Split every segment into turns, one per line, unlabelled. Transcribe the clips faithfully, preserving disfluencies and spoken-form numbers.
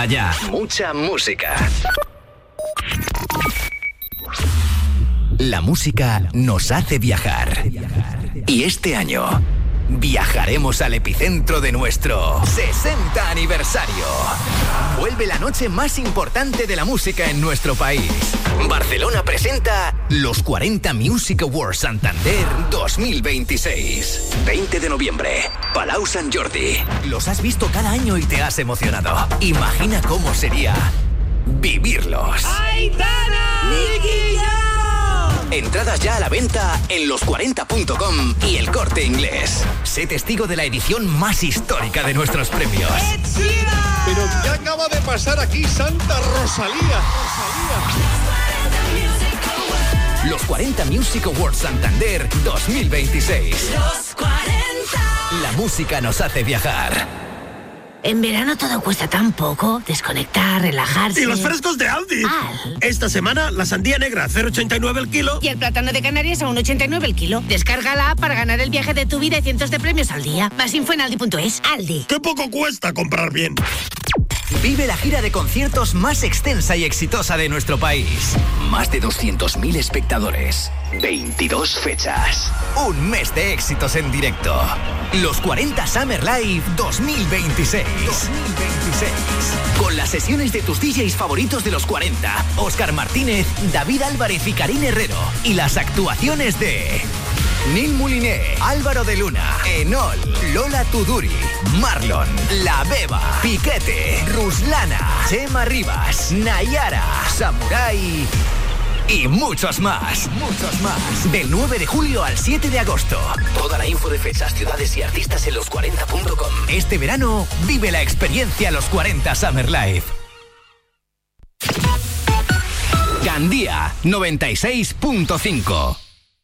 Comienza ya. Mucha música. La música nos hace viajar. Y este año viajaremos al epicentro de nuestro sesenta aniversario. Vuelve la noche más importante de la música en nuestro país. Barcelona presenta los cuarenta Music Awards Santander dos mil veintiséis. veinte de noviembre, Palau Sant Jordi. Los has visto cada año y te has emocionado. Imagina cómo sería vivirlos.
¡Aitana! ¡Nicky Jam!
Entradas ya a la venta en los cuarenta punto com y El Corte Inglés. Sé testigo de la edición más histórica de nuestros premios.
Pero ¿qué acaba de pasar aquí, Santa Rosalía? Rosalía.
Los cuarenta Music Awards Santander dos mil veintiséis.
Los cuarenta.
La música nos hace viajar.
En verano todo cuesta tan poco. Desconectar, relajarse.
Y los frescos de Aldi.
Al.
Esta semana la sandía negra cero coma ochenta y nueve el kilo.
Y el plátano de Canarias a uno coma ochenta y nueve el kilo. Descárgala para ganar el viaje de tu vida y cientos de premios al día. Más info en aldi punto es. Aldi.
¡Qué poco cuesta comprar bien!
Vive la gira de conciertos más extensa y exitosa de nuestro país. Más de doscientos mil espectadores. veintidós fechas. Un mes de éxitos en directo. Los cuarenta Summer Live dos mil veintiséis. dos mil veintiséis. Con las sesiones de tus D Js favoritos de los cuarenta. Óscar Martínez, David Álvarez y Karin Herrero. Y las actuaciones de Neil Mouliné, Álvaro de Luna, Enol, Lola Tuduri, Marlon, La Beba, Piquete, Ruslana, Chema Rivas, Nayara, Samurai y muchos más, muchos más. Del nueve de julio al siete de agosto. Toda la info de fechas, ciudades y artistas en los cuarenta punto com. Este verano vive la experiencia Los cuarenta Summer Live. Gandía noventa y seis punto cinco.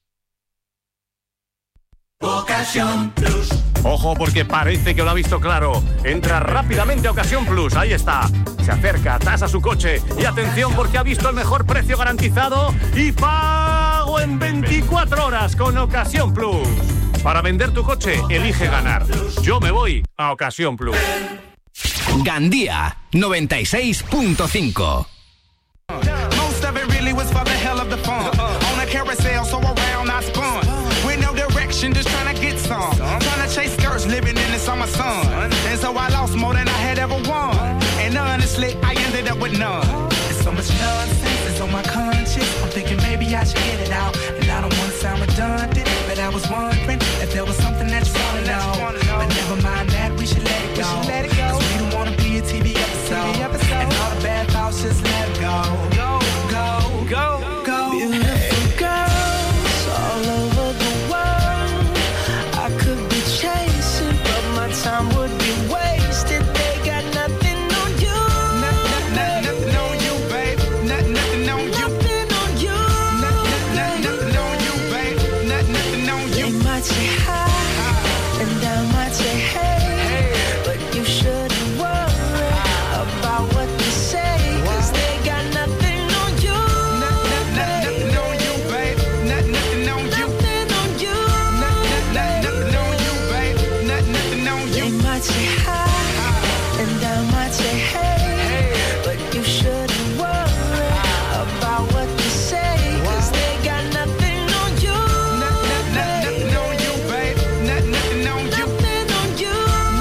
Ocasión Plus.
Ojo, porque parece que lo ha visto claro. Entra rápidamente a Ocasión Plus, ahí está. Se acerca, tasa su coche y atención porque ha visto el mejor precio garantizado y pago en veinticuatro horas con Ocasión Plus. Para vender tu coche, elige ganar. Yo me voy a Ocasión Plus.
Gandía noventa y seis punto cinco.
Most of it really was for the hell of the fun. On a carousel, so around I spun. With no direction, just trying to get some. Trying to chase skirts, living in the summer sun. And so I lost more than I had ever won. And honestly, I ended up with none. There's so much nonsense, it's on my conscience. I'm thinking maybe I should get it out. And I don't want to sound redundant, but I was wondering if there was something that you want to know. But never mind that, we should let it go. Cause we don't want to be a T V episode. And all the bad thoughts, just let it go. Go, go, go, go.
Beautiful girls all over the world. I could be chasing, but my time would be wasted. They got nothing on you.
Nothing, nothing on you, babe. Nothing, nothing on you.
Nothing on you.
Nothing, nothing on you, babe. Nothing, nothing on you.
They might say hi, and I might say hey, but you shouldn't worry about what they say, 'cause they got nothing on you.
Nothing on you, babe. Nothing on you.
Nothing on you.
Nothing on you, babe. Nothing on you.
They might say hi, and I might say hey, but you shouldn't worry about what they say, 'cause they got nothing on you.
Nothing on you, babe. Nothing on you.
Nothing on you.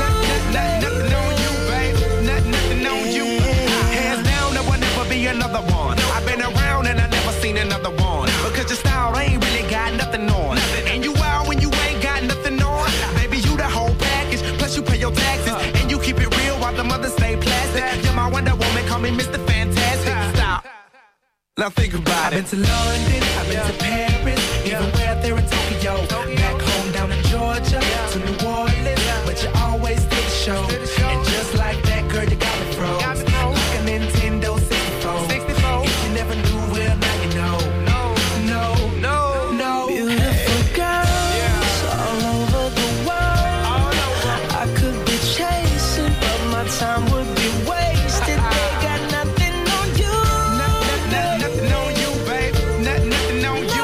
Nothing on you, babe. Nothing on you. Hands down, there will never be another one. I've been around and I never seen another one. Because your style ain't really got nothing on. And you out when you ain't got nothing on. Baby, you the whole package. Plus you pay your taxes. And you keep it real while the mothers stay plastic. You're my Wonder Woman, call me Mister Fantastic. Stop. Now think about it. I've been to London, I've been to Paris, even where there in Tokyo. Back home down in Georgia, to New Orleans, but you always did the show. And just like that, girl, you got me froze. Like a Nintendo sixty-four. If you never knew, well, now you know. No, no, no, no.
Beautiful girls all over the world. I could be chasing, but my time would be wasted. They got nothing on you.
Nothing on you, babe. Nothing on you.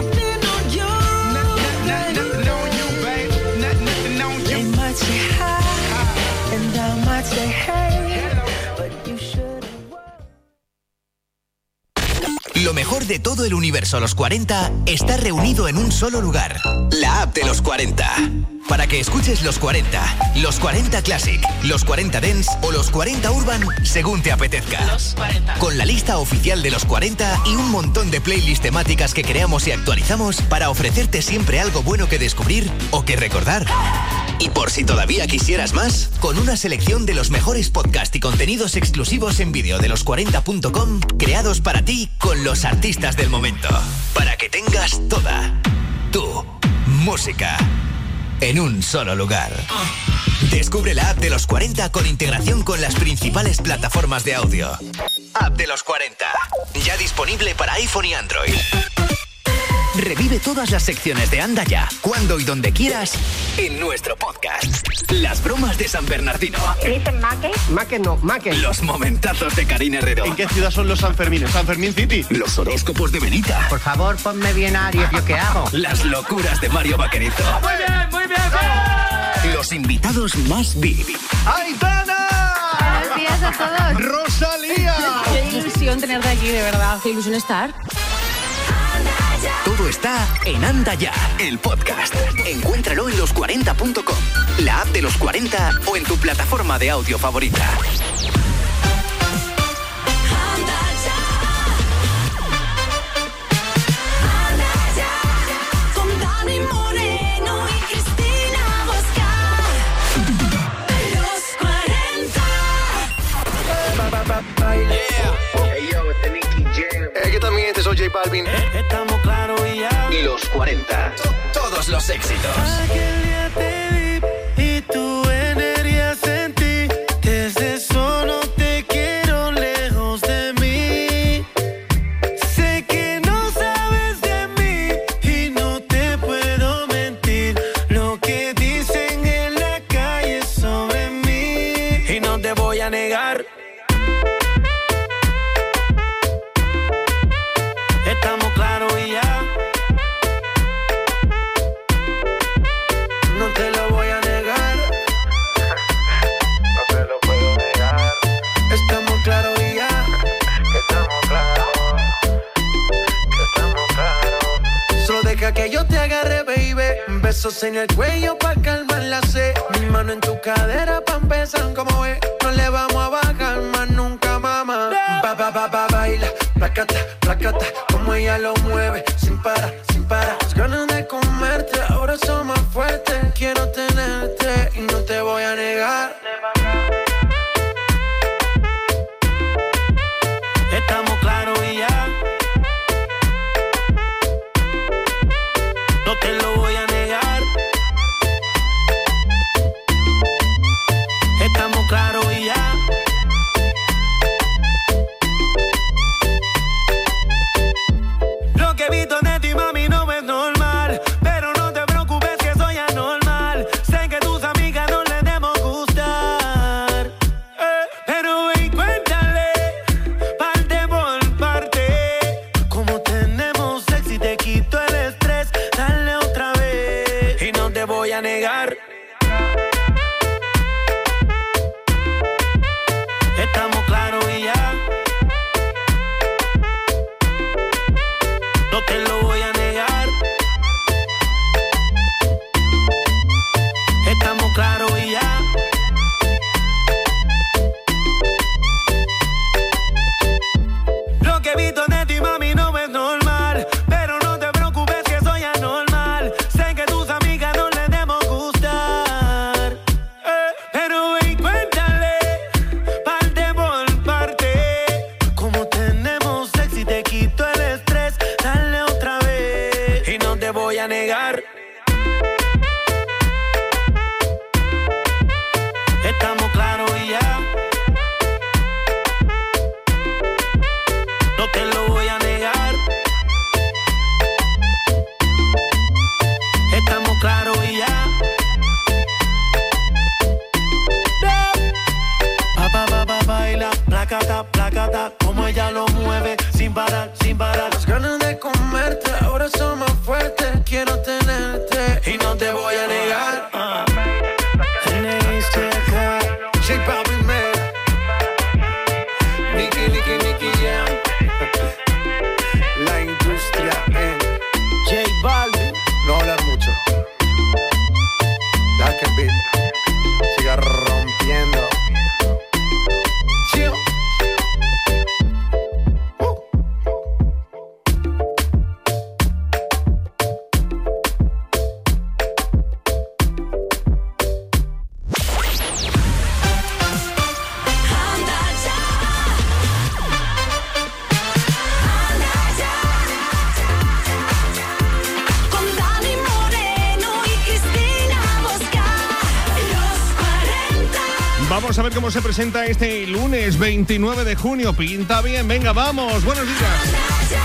todo el universo Los cuarenta está reunido en un solo lugar. La app de Los cuarenta. Para que escuches Los cuarenta, Los cuarenta Classic, Los cuarenta Dance o Los cuarenta Urban según te apetezca.
Los cuarenta.
Con la lista oficial de Los cuarenta y un montón de playlists temáticas que creamos y actualizamos para ofrecerte siempre algo bueno que descubrir o que recordar. Y por si todavía quisieras más, con una selección de los mejores podcasts y contenidos exclusivos en vídeo de los cuarenta punto com creados para ti con los artistas del momento. Para que tengas toda tu música en un solo lugar. Descubre la app de Los cuarenta con integración con las principales plataformas de audio. App de Los cuarenta. Ya disponible para iPhone y Android. Revive todas las secciones de Anda Ya, cuando y donde quieras, en nuestro podcast. Las bromas de San Bernardino.
¿Dicen Maque?
Maque no, Maque.
Los momentazos de Karina Herrero.
¿En qué ciudad son los Sanfermines? ¿San Fermín City?
Los horóscopos de Benita.
Por favor, ponme bien Aries, ¿yo qué hago?
Las locuras de Mario Vaquerizo.
Muy bien, muy bien.
Los invitados más V I P.
¡Aitana!
Buenos días a todos.
¡Rosalía!
Qué ilusión tenerte aquí, de verdad. Qué ilusión estar.
Todo está en Anda Ya, el podcast. Encuéntralo en los cuarenta punto com, la app de Los cuarenta o en tu plataforma de audio favorita.
Con Dani Moreno y Cristina Bosca. Los cuarenta.
Eh, ¿qué tal, mi gente? Soy J Balvin.
Estamos claros y ya.
Y Los cuarenta. Todos los éxitos.
Aquel día te vi y tu energía sentí. Desde eso no te quiero lejos de mí. Sé que no sabes de mí y no te puedo mentir. Lo que dicen en la calle sobre mí y no te voy a negar. Estamos claros y ya. No te lo voy a negar. No te lo puedo negar. Estamos claros y ya. Estamos claros. Estamos claros. Solo deja que yo te agarre, baby. Besos en el cuello pa' calmar la sed. Mi mano en tu cadera pa' empezar, como ves. No le vamos a bajar más nunca, mamá. Ba, ba, ba, ba, baila. Placata, placata, como ella lo mueve, sin parar, sin parar. Las ganas de comerte, ahora son más fuertes. Quiero tenerte y no te voy a negar. Estamos claros y ya. No te lo voy a negar. Estamos claros y ya. Lo que he visto de ti, mami, no es normal. Pero no te preocupes que soy anormal. Sé que tus amigas no les debemos gustar.
que el beat siga rompiendo. Chill.
Vamos a ver cómo se presenta este lunes veintinueve de junio. Pinta bien, venga, vamos, buenos días.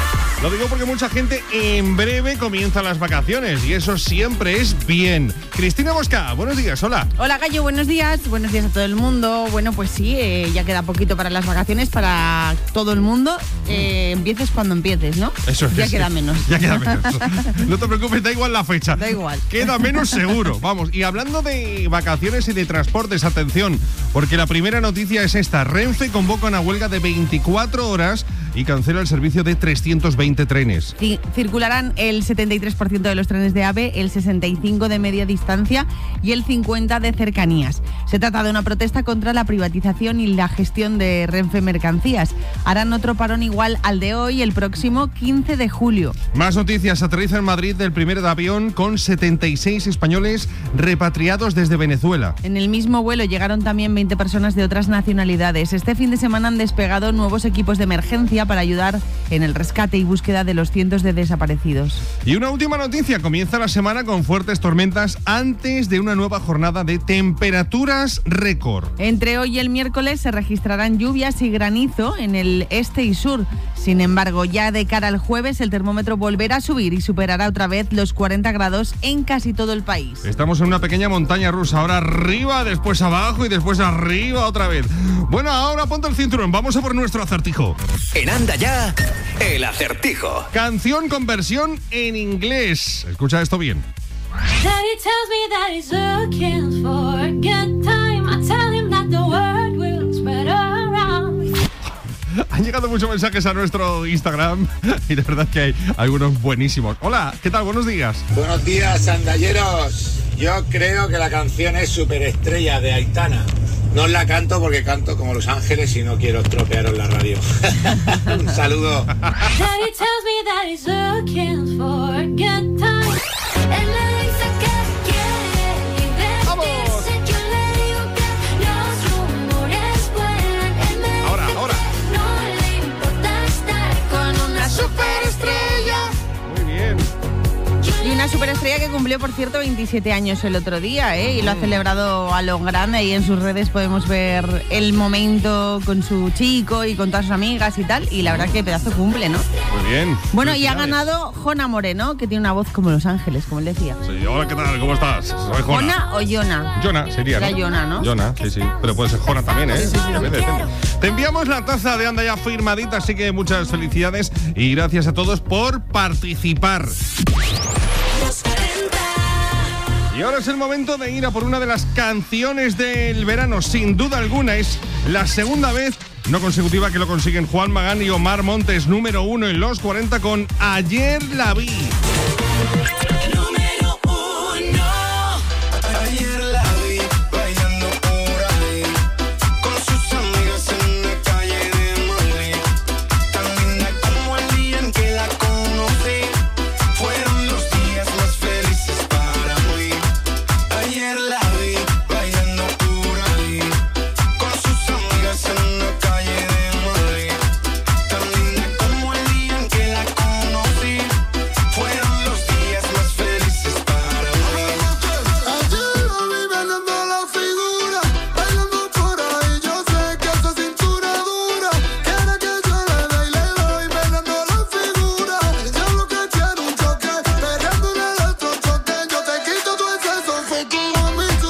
Lo digo porque mucha gente en breve comienza las vacaciones y eso siempre es bien. Cristina Mosca, buenos días, hola.
Hola Gallo, buenos días, buenos días a todo el mundo. Bueno, pues sí, eh, ya queda poquito para las vacaciones, para todo el mundo. Eh, empieces cuando empieces, ¿no?
Eso es.
Ya queda menos.
Ya queda menos. No te preocupes, da igual la fecha.
Da igual.
Queda menos seguro. Vamos, y hablando de vacaciones y de transportes, atención, porque la primera noticia es esta. Renfe convoca una huelga de veinticuatro horas y cancela el servicio de trescientos veinte trenes.
Sí, circularán el setenta y tres por ciento de los trenes de AVE, el sesenta y cinco por ciento de media distancia y el cincuenta por ciento de cercanías. Se trata de una protesta contra la privatización y la gestión de Renfe Mercancías. Harán otro parón igual al de hoy, el próximo quince de julio.
Más noticias. Aterriza en Madrid el primer avión con setenta y seis españoles repatriados desde Venezuela.
En el mismo vuelo llegaron también veinte personas de otras nacionalidades. Este fin de semana han despegado nuevos equipos de emergencia para ayudar en el rescate y búsqueda de los cientos de desaparecidos.
Y una última noticia. Comienza la semana con fuertes tormentas antes de una nueva jornada de temperaturas récord.
Entre hoy y el miércoles se registrarán lluvias y granizo en el este y sur. Sin embargo, ya de cara al jueves el termómetro volverá a subir y superará otra vez los cuarenta grados en casi todo el país.
Estamos en una pequeña montaña rusa. Ahora arriba, después abajo y después arriba otra vez. Bueno, ahora ponte el cinturón. Vamos a por nuestro acertijo.
En Anda Ya, el acertijo.
Canción con versión en inglés. Escucha esto bien.
Daddy tells me that he's looking for a good time. I tell him that the word will spread around.
Han llegado muchos mensajes a nuestro Instagram y de verdad que hay algunos buenísimos. Hola, ¿qué tal? Buenos días.
Buenos días, sandalleros. Yo creo que la canción es Superestrella de Aitana. No os la canto porque canto como Los Ángeles y no quiero estropearos la radio. Un saludo.
Daddy tells me that he's looking for a good time. Él me dice que quiere divertirse. Yo le digo que los rumores vuelan. Él me
ahora,
dice
ahora.
que no le importa estar con una superestrella.
Muy bien.
Y una superestrella que cumplió, por cierto, veintisiete años el otro día, ¿eh? Y lo ha celebrado a lo grande. Y en sus redes podemos ver el momento con su chico y con todas sus amigas y tal. Y la verdad que pedazo cumple, ¿no?
Muy bien.
Bueno, y ha ganado Jona Moreno, que tiene una voz como Los Ángeles, como él decía.
Sí, hola, ¿qué tal? ¿Cómo estás? Soy Jona.
¿Jona o Jona?
Jona sería, ¿no?
Era Jona, ¿no?
Jona, sí, sí. Pero puede ser Jona también, ¿eh?
Sí, sí, sí.
Depende, depende. Te enviamos la taza de Anda Ya firmadita, así que muchas felicidades y gracias a todos por participar. Y ahora es el momento de ir a por una de las canciones del verano. Sin duda alguna es la segunda vez no consecutiva que lo consiguen Juan Magán y Omar Montes, número uno en los cuarenta con Ayer la vi.
Número uno.
Ayer la vi bailando por ahí con sus amigas en la calle de Madrid. Tan linda como el día en que la conocí. Fueron los días más felices para mí. Ayer la vi bailando por ahí con sus amigas en la calle de Madrid. Tan linda como el día en que la conocí. Fueron los días más felices para mí.
Ayer la vi bailando la figura, bailando por ahí. Yo sé que esa cintura dura quiere que yo le dé y le doy, bailando la figura. Ella lo que quiere un choque, pegando un electrochoque. Yo te quito tu exceso, fuck you want me to.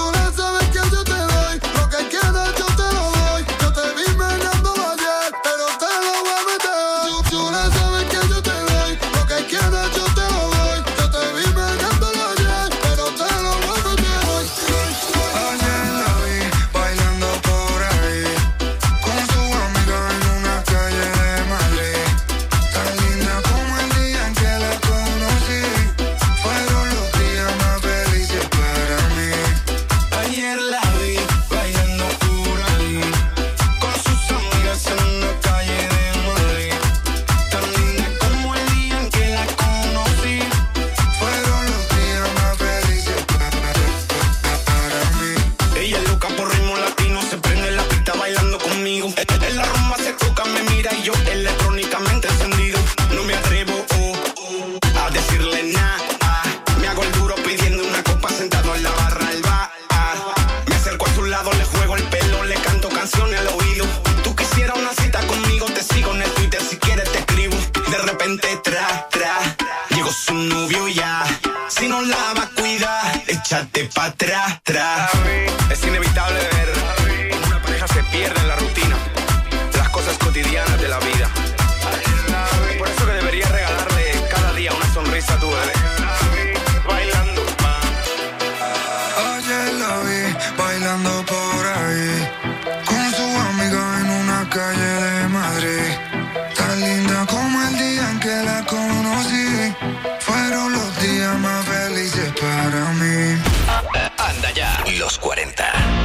Tra, tra. Es inevitable ver cómo una pareja se pierde en la rutina, las cosas cotidianas de la vida. Por eso que deberías regalarle cada día una sonrisa a tu bebé. Bailando,
Ayer la vi bailando por ahí con su amiga en una calle de Madrid. Tan linda como el día en que la conocí. Fueron los días más felices para mí.
Anda ya, los cuarenta.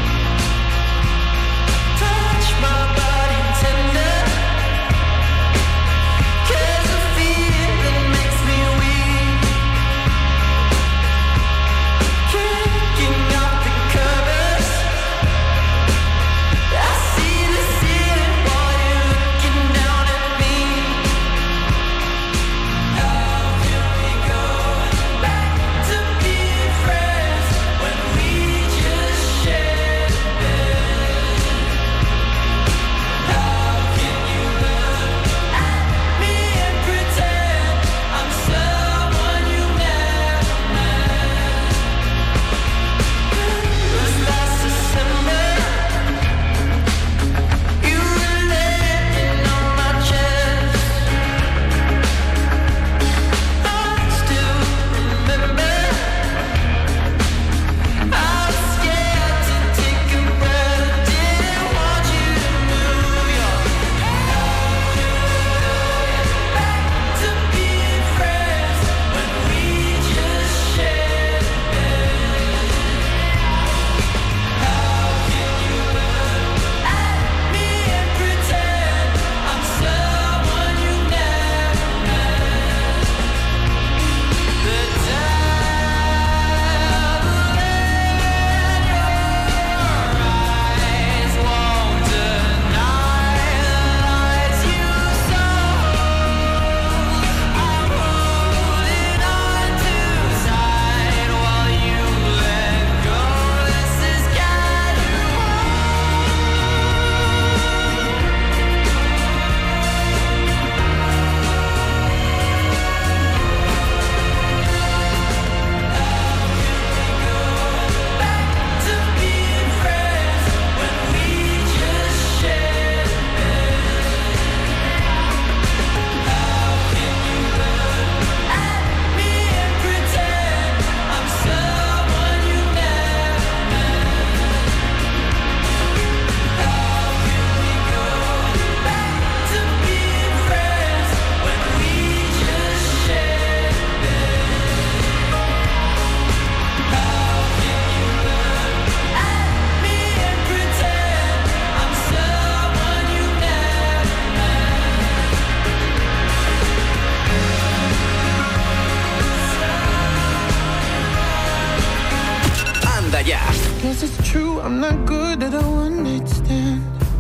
Guess it's true, I'm not good at a one-night stand.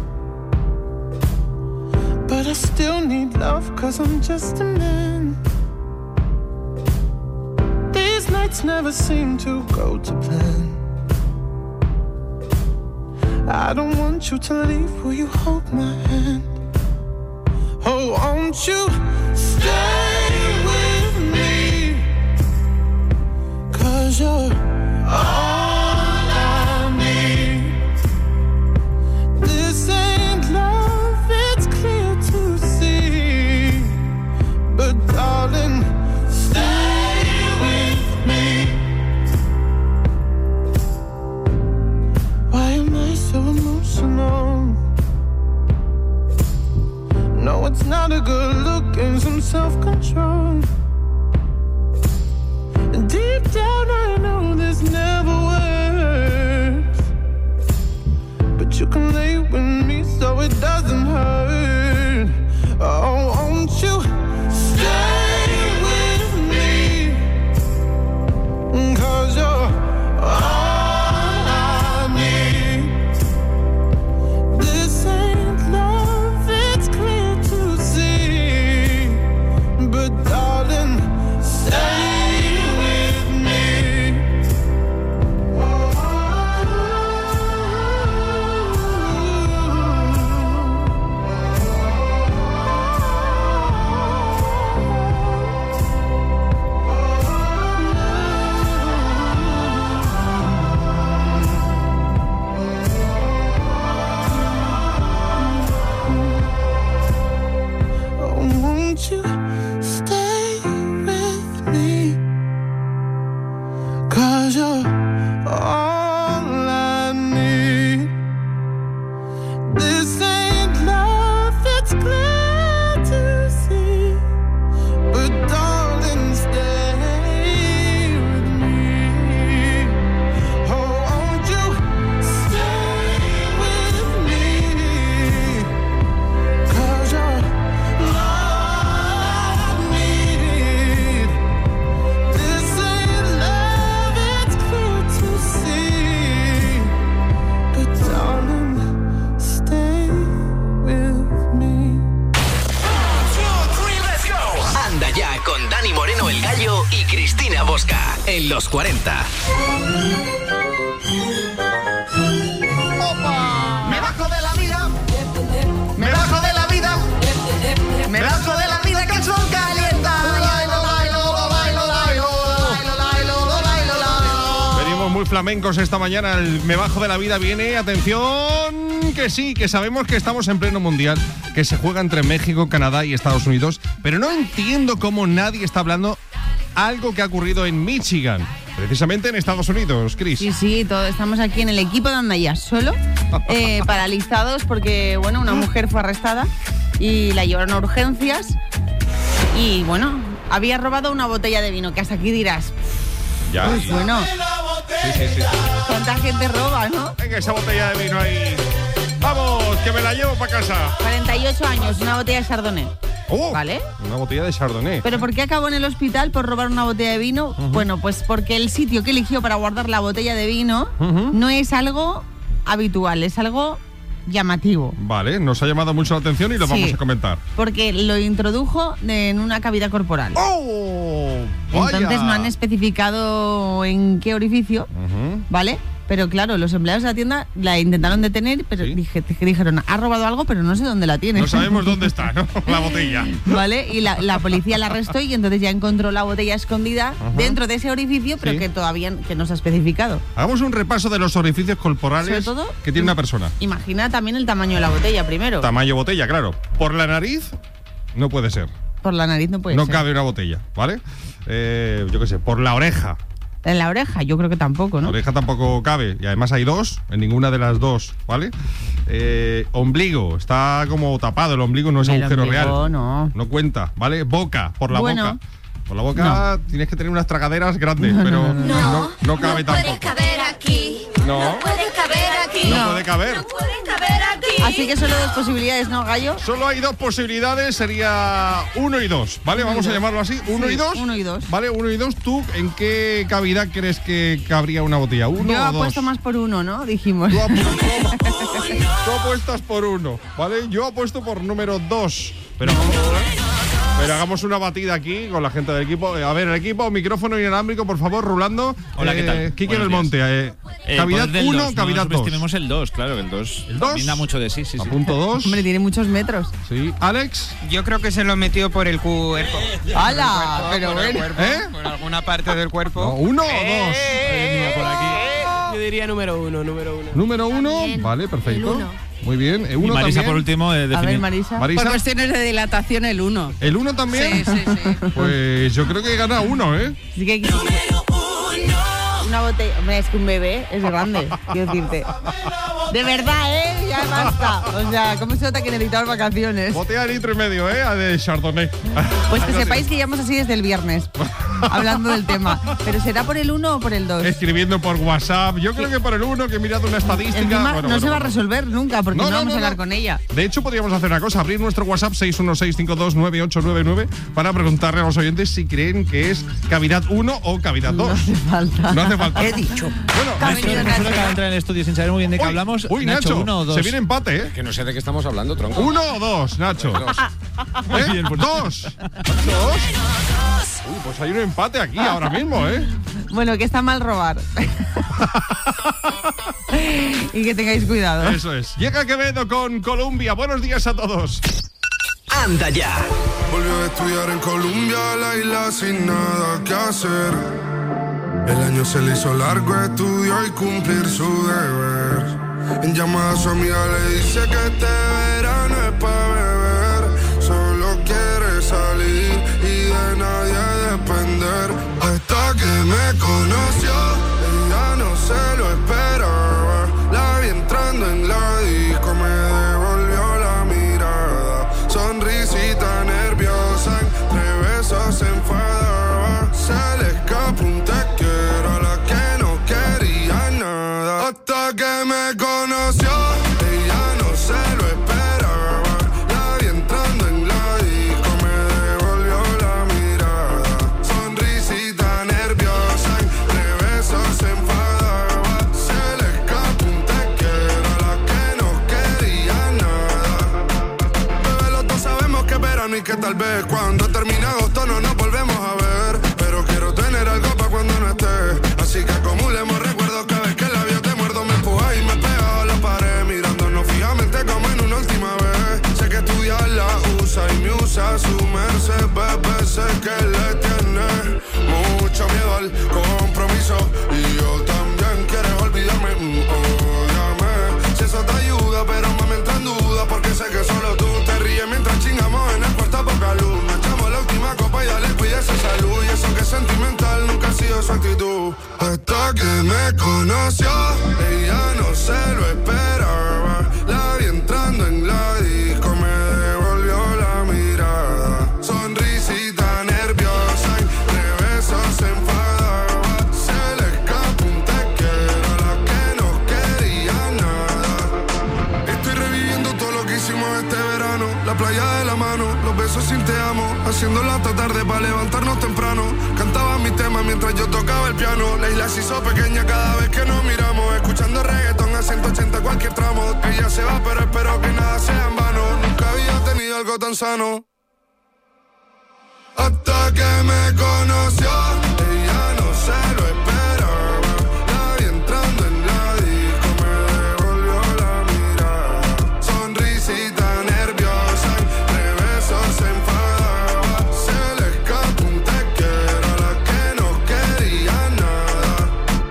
But I still need love, cause I'm just a man. These nights never seem to go to plan. I don't want you to leave, will you hold my hand? Oh, won't you stay with me? Cause you're all darling, stay with me. Why am I so emotional? No, it's not a good look and some self-control. And deep down I know this never works, but you can lay with me so it doesn't hurt. Oh, won't you stay with me? Cause you're all I need. This ain't love, it's clear to see. But darling, stay with me.
en los cuarenta.
Me bajo de la vida, me bajo de la vida, me bajo de la vida que el sol calienta. Bailo, bailo, bailo, bailo, bailo, bailo, bailo, bailo.
Venimos muy flamencos esta mañana. El Me bajo de la vida viene, atención, que sí, que sabemos que estamos en pleno mundial, que se juega entre México, Canadá y Estados Unidos, pero no entiendo cómo nadie está hablando algo que ha ocurrido en Michigan, precisamente en Estados Unidos, Chris.
Sí, sí, todos estamos aquí en el equipo de Andaya solo, eh, paralizados porque, bueno, una mujer fue arrestada y la llevaron a urgencias y, bueno, había robado una botella de vino, que hasta aquí dirás,
Ya.
pues bueno,
Sí, sí, sí.
cuánta gente roba, ¿no?
Venga, esa botella de vino ahí. Vamos, que me la llevo para casa.
cuarenta y ocho años, una botella de Chardonnay.
Oh,
¿Vale?
Una botella de Chardonnay.
¿Pero por qué acabó en el hospital por robar una botella de vino?
Ujú.
Bueno, pues porque el sitio que eligió para guardar la botella de vino
Ujú.
no es algo habitual, es algo llamativo.
Vale, nos ha llamado mucho la atención y lo
Sí.
vamos a comentar.
Porque lo introdujo de- en una cavidad corporal.
¡Oh! Vaya.
Entonces no han especificado en qué orificio,
Ujú.
¿vale? Pero claro, los empleados de la tienda la intentaron detener, pero dije, dijeron, ha robado algo, pero no sé dónde la tiene.
No sabemos dónde está, ¿no? La botella.
¿Vale? Y la, la policía la arrestó y entonces ya encontró la botella escondida
Ajá.
dentro de ese orificio, pero
Sí.
que todavía que no se ha especificado.
Hagamos un repaso de los orificios
Sobre
corporales
todo,
que tiene una persona.
Imagina también el tamaño de la botella primero.
Tamaño botella, claro. Por la nariz, no puede ser.
Por la nariz no puede
no
ser.
cabe una botella, ¿vale? Eh, yo qué sé, por la oreja.
En la oreja, yo creo que tampoco,
La
¿no?
oreja tampoco cabe. Y además hay dos, en ninguna de las dos, ¿vale? Eh, ombligo, está como tapado. El ombligo no es
El
agujero
ombligo,
real.
no.
No cuenta, ¿vale? Boca, por la
Bueno.
boca. Por la boca tienes que tener unas tragaderas grandes, pero no, no cabe tampoco.
caber aquí.
No.
Puedes caber aquí.
No puede caber.
Puedes caber aquí.
Así que solo dos posibilidades, ¿no, Gallo?
Solo hay dos posibilidades, sería uno y dos, ¿vale?
Uno y
Vamos a
dos.
llamarlo así, uno
Sí,
y dos.
uno y dos.
Vale, uno y dos. ¿Tú en qué cavidad crees que cabría una botella? ¿Uno
Yo
o dos?
apuesto más por uno, ¿no? Dijimos.
Tú, apu- tú apuestas por uno, ¿vale? Yo apuesto por número dos. Pero, pero hagamos una batida aquí con la gente del equipo. A ver, el equipo, micrófono inalámbrico, por favor, rulando.
Hola, ¿qué tal?
Quique
Buenos
Belmonte, eh,
Eh,
cavidad
pues del
uno,
dos,
cavidad
no
dos.
subestimemos el dos, claro, que el dos.
¿El dos?
Da mucho de sí, sí, sí.
Punto dos.
Hombre, tiene muchos metros.
Sí. Alex.
Yo creo que se lo metió por el cuerpo.
¡Hala!
Por el
Pero
cuerpo,
bueno.
por el cuerpo,
¿Eh?
por alguna parte del cuerpo.
No, ¿Uno o dos?
Eh,
por aquí.
Yo diría número uno, número uno.
Número uno,
También,
vale, perfecto.
el uno.
Muy bien. Eh,
Y
uno
Marisa,
también.
por último, eh,
A ver,
definir.
Marisa.
Marisa.
Por cuestiones de dilatación, el uno.
¿El uno también?
Sí, sí, sí.
Pues yo creo que gana uno, ¿eh?
Así que una botella. Hombre, es que un bebé es grande, quiero decirte. De verdad, ¿eh? Ya basta. O sea, ¿cómo se nota que necesitamos vacaciones?
Botella de litro y medio, ¿eh? De Chardonnay.
Pues que
Algo así.
sepáis que llevamos así desde el viernes, hablando del tema. ¿Pero será por el uno o por el dos?
Escribiendo por WhatsApp. Yo creo que por el uno, que he mirado una estadística.
Encima
Bueno,
no
bueno,
se va a
bueno.
resolver nunca, porque no,
No, no,
vamos
no,
a hablar
no.
con ella.
De hecho, podríamos hacer una cosa, abrir nuestro WhatsApp seis uno seis cinco dos nueve ocho nueve nueve para preguntarle a los oyentes si creen que es cavidad uno o cavidad dos.
No hace falta.
No hace falta.
He dicho.
Bueno,
Ha
Nacho,
venido
Nacho
Nacho.
acaba de entrar en el estudio sin saber muy bien de qué
uy,
hablamos.
uy, Nacho,
uno o dos.
se viene empate, ¿eh?
Que no sé de qué estamos hablando, tronco.
¿Uno o dos, Nacho?
Dos.
¿Eh?
bien, pues-
¿Dos? ¿Dos? Uy, pues hay un empate aquí ahora mismo, ¿eh?
Bueno, que está mal robar. Y que tengáis cuidado.
Eso es. Llega Quevedo con Colombia. Buenos días a todos.
Anda ya.
Volvió a estudiar en Colombia, la isla sin nada que hacer. El año se le hizo largo, estudió y cumplir su deber. En llamada a su amiga le dice que este verano es pa' beber. Solo quiere salir y de nadie depender. Hasta que me conoció, ella no se lo esperaba. La vi entrando en la disco, me devolvió la mirada. Sonrisita nerviosa, entre besos se enfadaba. Se le escapó un te quiero a la que no quería nada. Hasta que me conoció, ella no se lo esperaba. La vi entrando en la disco, me devolvió la mirada. Sonrisita nerviosa, entre besos se enfadaba. Se le escapó un te quiero a la que no quería nada. Bebé, los dos sabemos que es verano y que tal vez cuando termine agosto no nos volvemos a ver. Pero quiero tener algo pa' cuando no esté.
conoció, ella no se lo esperaba. La vi entrando en la disco, me devolvió la mirada. Sonrisita nerviosa, entre besos se enfadaba. Se le escapó un te quiero a la que no quería nada. Estoy reviviendo todo lo que hicimos este verano. La playa de la mano, los besos sin te amo. Haciéndola hasta tarde para levantarnos temprano. Cantaba mi tema mientras yo tocaba el piano. La isla se hizo pequeña cada vez que nos miramos. Escuchando reggaetón a ciento ochenta cualquier tramo. Ella se va pero espero que nada sea en vano. Nunca había tenido algo tan sano. Hasta que me conoció, ella no se lo esperaba. La vi entrando en la disco, me devolvió la mirada. Sonrisita nerviosa, entre besos se enfadaba. Se le escapó un te quiero a la que no quería nada.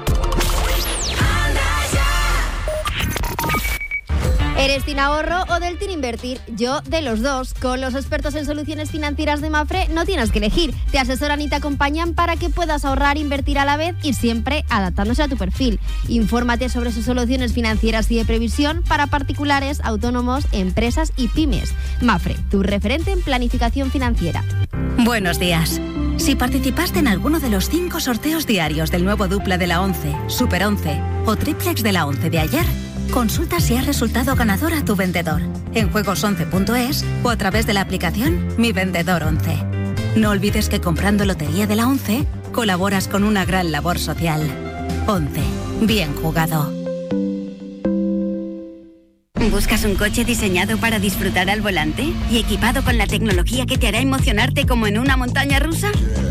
¿Eres Team Ahorro o del Team Invertir? Yo de los dos. Con los expertos en soluciones financieras de Mapfre no tienes que elegir. Te asesoran y te acompañan para que puedas ahorrar e invertir a la vez y siempre adaptándose a tu perfil. Infórmate sobre sus soluciones financieras y de previsión para particulares, autónomos, empresas y pymes. Mapfre, tu referente en planificación financiera.
Buenos días. Si participaste en alguno de los cinco sorteos diarios del nuevo dupla de la once, Super once o triplex de la once de ayer, consulta si has resultado ganador a tu vendedor en juegos once punto es o a través de la aplicación Mi Vendedor once. No olvides que comprando Lotería de la once colaboras con una gran labor social. once. Bien jugado.
¿Buscas un coche diseñado para disfrutar al volante y equipado con la tecnología que te hará emocionarte como en una montaña rusa?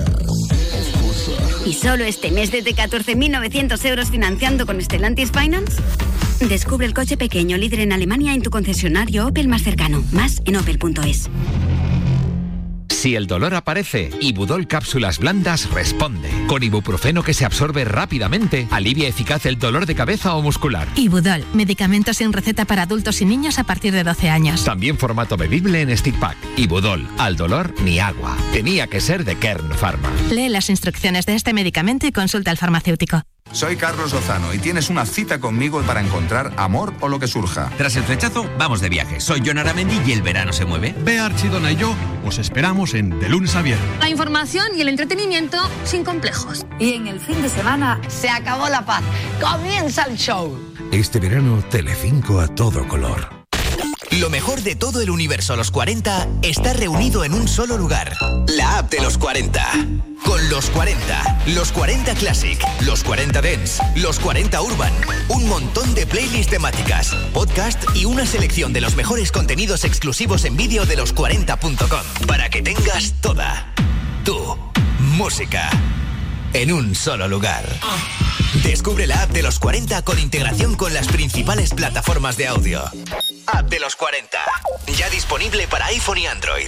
¿Y solo este mes desde catorce mil novecientos euros financiando con Stellantis Finance? Descubre el coche pequeño líder en Alemania en tu concesionario Opel más cercano. Más en opel punto es.
Si el dolor aparece, Ibudol Cápsulas Blandas responde. Con ibuprofeno que se absorbe rápidamente, alivia eficaz el dolor de cabeza o muscular.
Ibudol, medicamento sin receta para adultos y niños a partir de doce años.
También formato bebible en stick pack. Ibudol, al dolor ni agua. Tenía que ser de Kern Pharma.
Lee las instrucciones de este medicamento y consulta al farmacéutico.
Soy Carlos Lozano y tienes una cita conmigo para encontrar amor o lo que surja.
Tras el flechazo, vamos de viaje. Soy Jon Aramendi y el verano se mueve.
Bea Archidona y yo os esperamos en De Lunes a Viernes.
La información y el entretenimiento sin complejos.
Y en el fin de semana se acabó la paz. Comienza el show.
Este verano, Telecinco a todo color.
Lo mejor de todo el universo Los cuarenta está reunido en un solo lugar. La app de Los cuarenta. Con Los cuarenta, Los cuarenta Classic, Los cuarenta Dance, Los cuarenta Urban, un montón de playlists temáticas, podcast y una selección de los mejores contenidos exclusivos en vídeo de los cuarenta punto com. Para que tengas toda tu música en un solo lugar. Descubre la app de Los cuarenta con integración con las principales plataformas de audio. App de Los cuarenta. Ya disponible para iPhone y Android.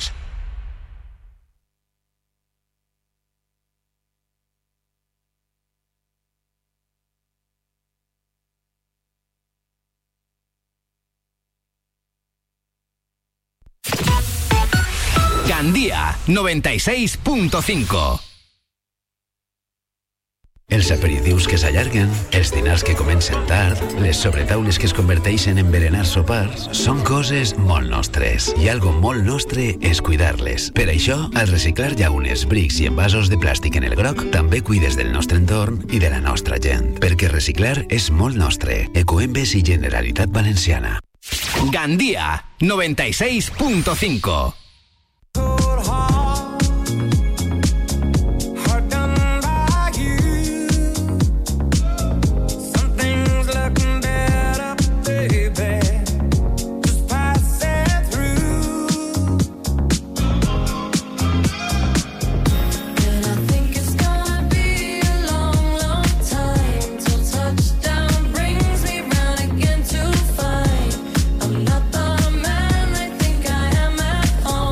Gandía noventa y seis punto cinco.
Els aperitius que s'allarguen, els dinars que comencen tard, les sobretaules que es converteixen en berenar sopars, són coses molt nostres. I algo molt nostre és cuidar-les. Per això, al reciclar llaunes, brics i envasos de plàstic en el groc, també cuides del nostre entorn i de la nostra gent. Perquè reciclar és molt nostre. Ecoembes i Generalitat Valenciana.
Gandía noventa y seis punto cinco.
Home.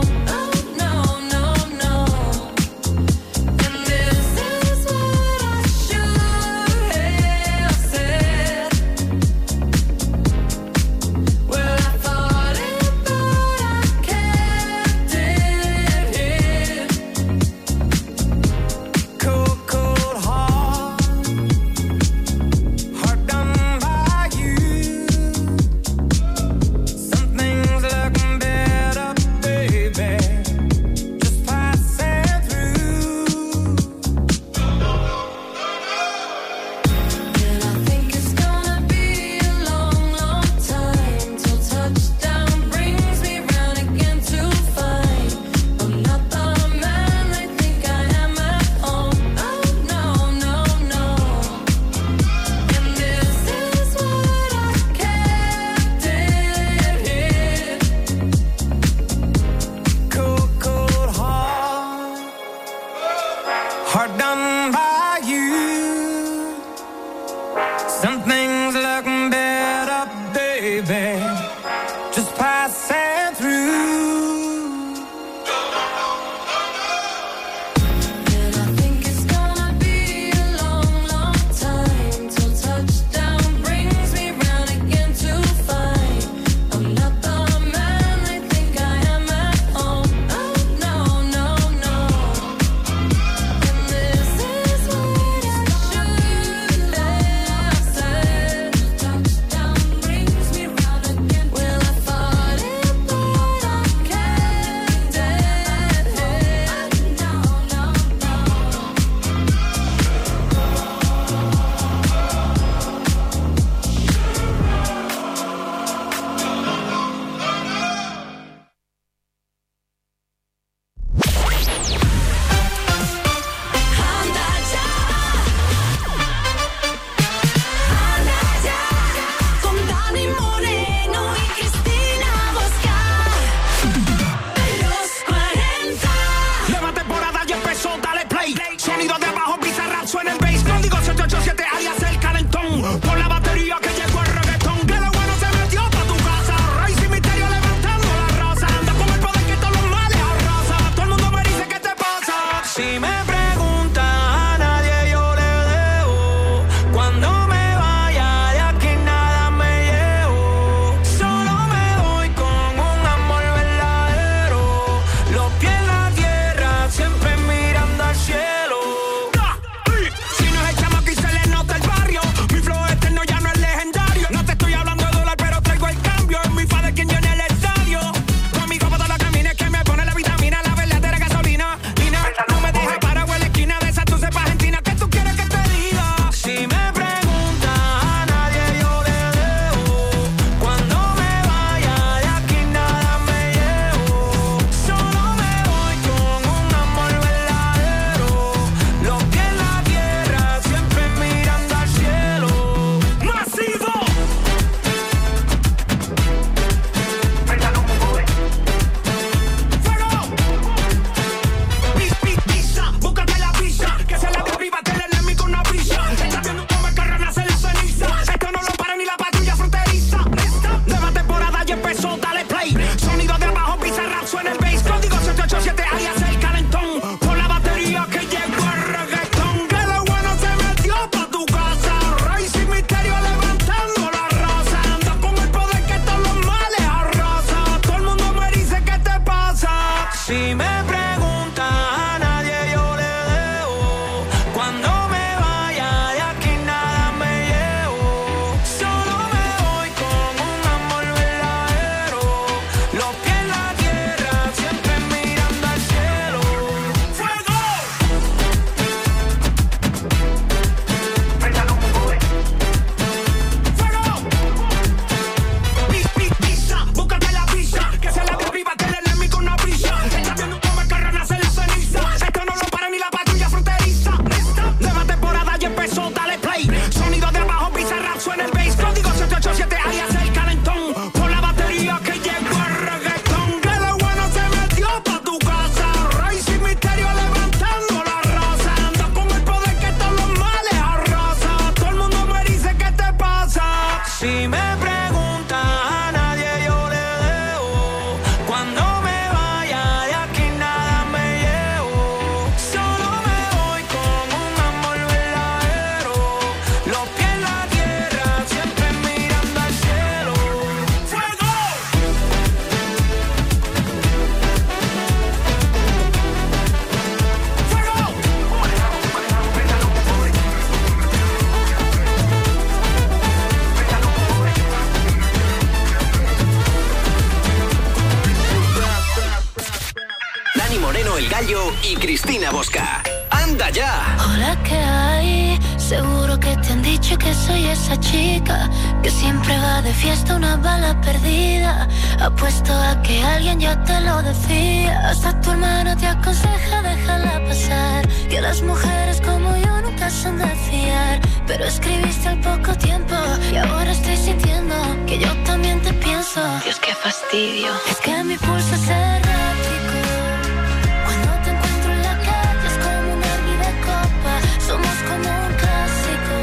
Gallo y Cristina Bosca. ¡Anda ya!
Hola, ¿qué hay? Seguro que te han dicho que soy esa chica que siempre va de fiesta una bala perdida. Apuesto a que alguien ya te lo decía. Hasta tu hermano te aconseja déjala pasar, que las mujeres como yo nunca son de fiar. Pero escribiste al poco tiempo y ahora estoy sintiendo que yo también te pienso. Dios, qué fastidio. Es que mi pulso es errático. Cuando te encuentro en la calle es como un hervir de copa. Somos como un clásico.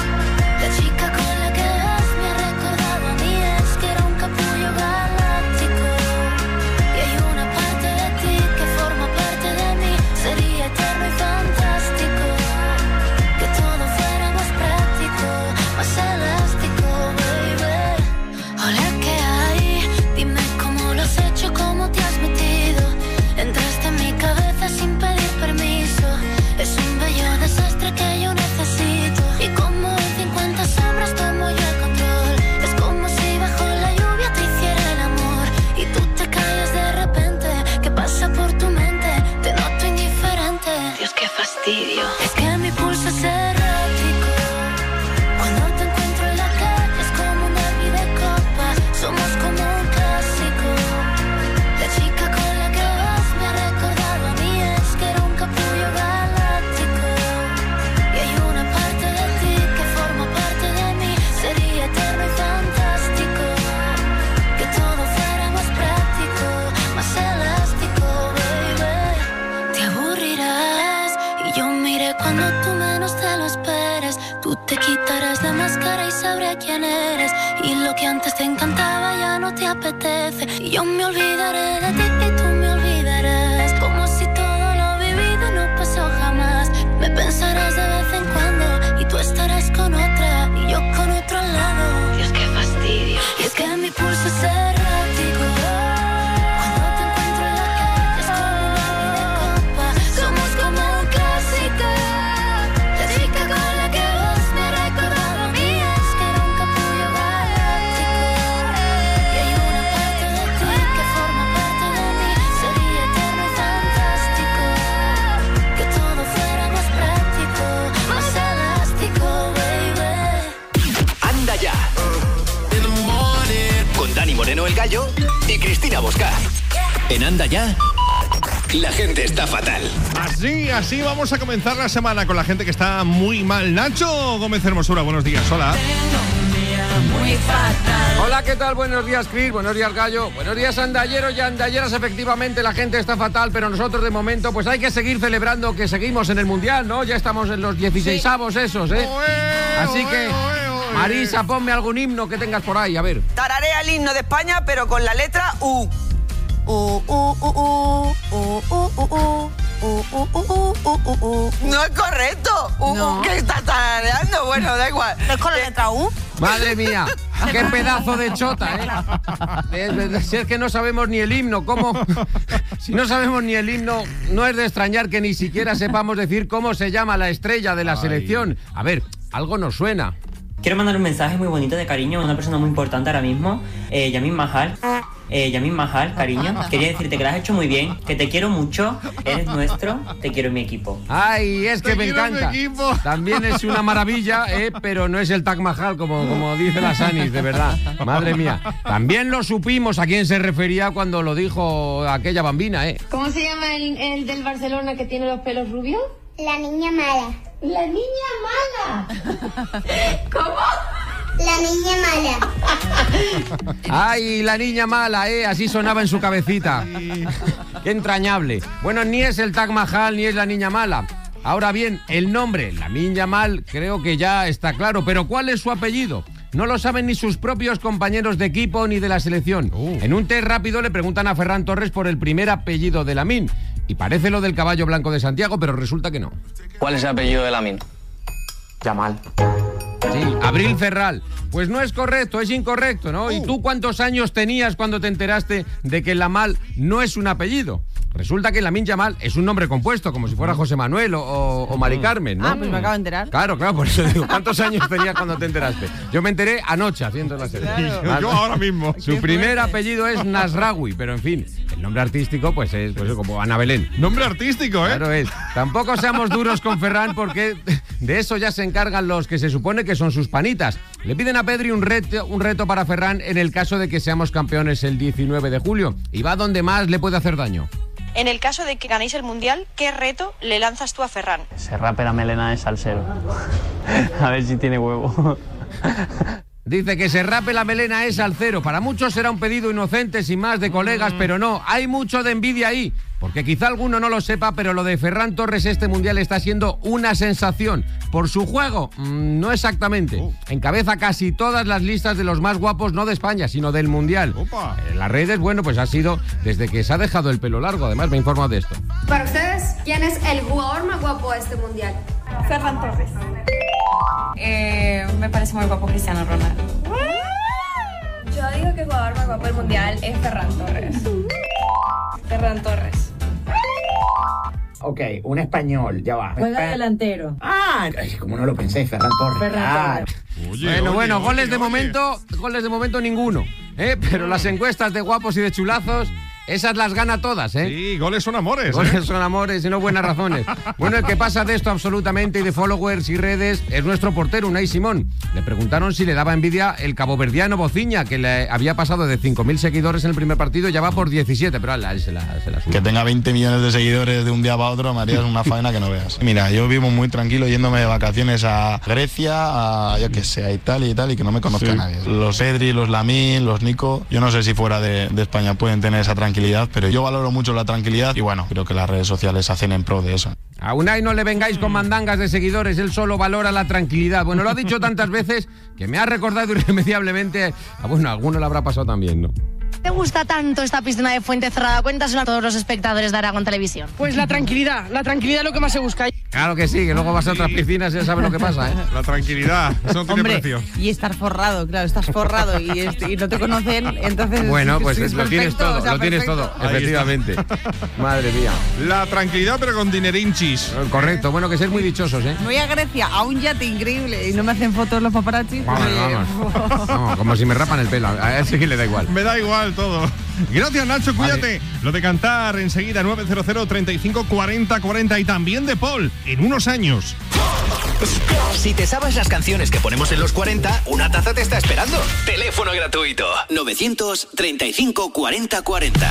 La chica con la que vas me ha recordado a mí. Es que era un capullo galáctico. Y hay una parte de ti que forma parte de mí. Sería eterno y fantástico que todo fuera más práctico, más elástico, baby. Hola, ¿qué hay? Dime cómo lo has hecho, cómo te has metido. Entraste en mi cabeza sin pedir permiso. Es un bello desastre que yo necesito. Y como en cincuenta sombras tomo yo el control. Es como si bajo la lluvia te hiciera el amor y tú te callas de repente. ¿Qué pasa por tu mente? Te noto indiferente. Dios, qué fastidio. Es que mi pulso es errático. Cuando te encuentro en la calle es como un hervir de copa. Somos como un clásico. La chica con la que vas me ha recordado a mí. Es que era un capullo galáctico. Y hay una parte de ti que forma parte de mí. Sería eterno y fantástico que todo fuera más práctico, más elástico, baby. Te aburrirás y yo miré cuando tú menos te lo esperes. Tú te quitarás la máscara y sabré quién eres. Y lo que antes te encantaba ya no te apetece. Y yo me olvidaré de ti y tú me olvidarás. Como si todo lo vivido no pasó jamás. Me pensarás de vez en cuando y tú estarás con otra y yo con otro al lado. Dios, qué fastidio. Y es que mi pulso es errático. Cuando te encuentro en la calle es como un hervir de copa. Somos como un clásico. La chica con la que vas me ha recordado a mí. Es que era un capullo galáctico. Y hay una parte de ti que forma parte de mí. Sería eterno y fantástico que todo fuera más práctico, más elástico, baby.
¡Anda ya! Con Dani Moreno el Gallo y Cristina Bosca. En Anda ya, la gente está fatal.
Así, así vamos a comenzar la semana con la gente que está muy mal. Nacho Gómez Hermosura, buenos días, hola.
Muy fatal. Hola, ¿qué tal? Buenos días, Chris. Buenos días, Gallo. Buenos días, andalleros y andalleras. Efectivamente, la gente está fatal, pero nosotros de momento, pues hay que seguir celebrando que seguimos en el Mundial, ¿no? Ya estamos en los dieciseisavos esos, ¿eh? Así que, Marisa, ponme algún himno que tengas por ahí, a ver.
Tararea el himno de España, pero con la letra U. U, U, U, U, U, U, U, U. Uh, uh, uh, uh, uh, uh, uh. No es correcto. Uh, no. uh, ¿Qué estás tarareando? Bueno, da igual.
¿No es con la letra U?
Madre mía, qué pedazo de chota, ¿eh? Si es que no sabemos ni el himno, ¿cómo? Si no sabemos ni el himno, no es de extrañar que ni siquiera sepamos decir cómo se llama la estrella de la Ay. selección. A ver, algo nos suena.
Quiero mandar un mensaje muy bonito de cariño a una persona muy importante ahora mismo, eh, Yamin Mahal. Eh, Yamin Mahal, cariño, quería decirte que lo has hecho muy bien, que te quiero mucho, eres nuestro, te quiero en mi equipo.
Ay, es que
Te
me
quiero en mi
encanta.
equipo.
También es una maravilla, eh, pero no es el Taj Mahal, como, como dice la Sanis, de verdad. Madre mía. También lo supimos a quién se refería cuando lo dijo aquella bambina, ¿eh?
¿Cómo se llama el, el del Barcelona que tiene los pelos rubios?
La niña mala.
La niña mala. ¿Cómo?
La niña mala.
Ay, la niña mala, ¿eh? Así sonaba en su cabecita. Qué entrañable. Bueno, ni es el Taj Mahal ni es la niña mala. Ahora bien, el nombre, Lamine Yamal, creo que ya está claro. Pero ¿cuál es su apellido? No lo saben ni sus propios compañeros de equipo ni de la selección. Uh. En un test rápido le preguntan a Ferran Torres por el primer apellido de Lamine. Y parece lo del caballo blanco de Santiago, pero resulta que no.
¿Cuál es el apellido de Lamine?
Yamal. Sí, Abril Ferral. Pues no es correcto, es incorrecto, ¿no? Uh. ¿Y tú cuántos años tenías cuando te enteraste de que Lamal no es un apellido? Resulta que Lamine Yamal es un nombre compuesto, como si fuera José Manuel o, o Mari Carmen, ¿no?
Ah, pues me acabo de enterar.
Claro, claro, por eso digo, ¿cuántos años tenías cuando te enteraste? Yo me enteré anoche haciendo la serie.
Claro. Yo, yo ahora mismo.
Su primer apellido es Nasraoui, pero en fin, el nombre artístico pues es pues, como Ana Belén.
Nombre artístico, ¿eh?
Claro es. Tampoco seamos duros con Ferran porque de eso ya se encargan los que se supone que son sus panitas. Le piden a Pedri un reto, un reto para Ferran en el caso de que seamos campeones el diecinueve de julio. Y va donde más le puede hacer daño.
En el caso de que ganéis el Mundial, ¿qué reto le lanzas tú a Ferran?
Se rape la melena de salsero. A ver si tiene huevo.
Dice que se rape la melena es al cero. Para muchos será un pedido inocente, sin más, de colegas, pero no, hay mucho de envidia ahí. Porque quizá alguno no lo sepa, pero lo de Ferran Torres este Mundial está siendo una sensación. Por su juego, mmm, no exactamente. Encabeza casi todas las listas de los más guapos, no de España, sino del Mundial.
Opa.
En las redes, bueno, pues ha sido desde que se ha dejado el pelo largo. Además, me he informado de esto.
Para ustedes, ¿quién es el jugador más guapo de este Mundial?
Ferran Torres.
Eh, me parece muy guapo Cristiano Ronaldo. Yo digo que el jugador más guapo del Mundial es Ferran Torres. Ferran Torres.
Ok, un español, ya va.
Juega delantero.
Ah, como no lo pensé, Ferran Torres.
Ferran
Ah.
Torres.
Oye,
bueno,
oye,
bueno,
oye,
goles
oye.
de momento, goles de momento ninguno. ¿eh? Pero las encuestas de guapos y de chulazos, esas las gana todas, ¿eh?
Sí, goles son amores.
Goles
¿eh?
son amores y no buenas razones. Bueno, el que pasa de esto absolutamente y de followers y redes es nuestro portero, Unai Simón. Le preguntaron si le daba envidia el caboverdiano Bociña, que le había pasado de cinco mil seguidores en el primer partido, ya va por diecisiete, pero ala, se la, se la sube.
Que tenga veinte millones de seguidores de un día para otro, María, es una faena que no veas. Mira, yo vivo muy tranquilo yéndome de vacaciones a Grecia, a yo que sé, a Italia y tal, y que no me conozca
Sí.
nadie. Los Pedri, los Lamine, los Nico, yo no sé si fuera de, de España pueden tener esa tranquilidad, pero yo valoro mucho la tranquilidad y bueno, creo que las redes sociales hacen en pro de eso.
A Unai no le vengáis con mandangas de seguidores, él solo valora la tranquilidad. Bueno, lo ha dicho tantas veces que me ha recordado irremediablemente. A, bueno, a alguno le habrá pasado también, ¿no?
¿Te gusta tanto esta piscina de Fuente Cerrada? Cuéntaselo a todos los espectadores de Aragón Televisión.
Pues la tranquilidad, la tranquilidad es lo que más se busca.
Claro que sí, que luego vas a otras piscinas y ya sabes lo que pasa, ¿eh?
La tranquilidad, eso no tiene
Hombre,
precio.
y estar forrado, claro, estás forrado y, est- y no te conocen, entonces...
Bueno, pues
es
lo tienes
perfecto,
todo,
o sea,
lo tienes
perfecto.
todo, efectivamente. Madre mía.
La tranquilidad, pero con dinerinchis.
Correcto, bueno, que ser muy dichosos, ¿eh?
Voy a Grecia a un yate increíble y no me hacen fotos los paparazzis.
Vamos,
pues,
vamos. Vamos, como si me rapan el pelo, a él sí que le da igual.
Me da igual todo. Gracias, Nacho, cuídate. Lo de cantar enseguida, nueve cero cero, treinta y cinco, cuarenta, cuarenta. Y también de Paul, en unos años.
Si te sabes las canciones que ponemos en los cuarenta, una taza te está esperando. Teléfono gratuito. novecientos treinta y cinco, cuarenta, cuarenta.